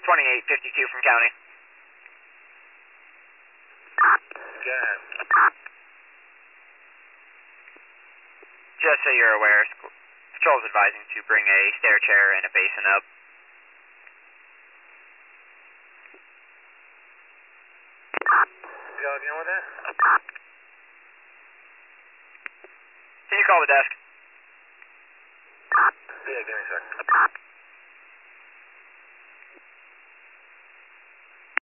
2852 from county. Go ahead. Just so you're aware, Patrol's advising to bring a stair chair and a basin up. You all dealing with that? Can you call the desk? Yeah, give me a sec.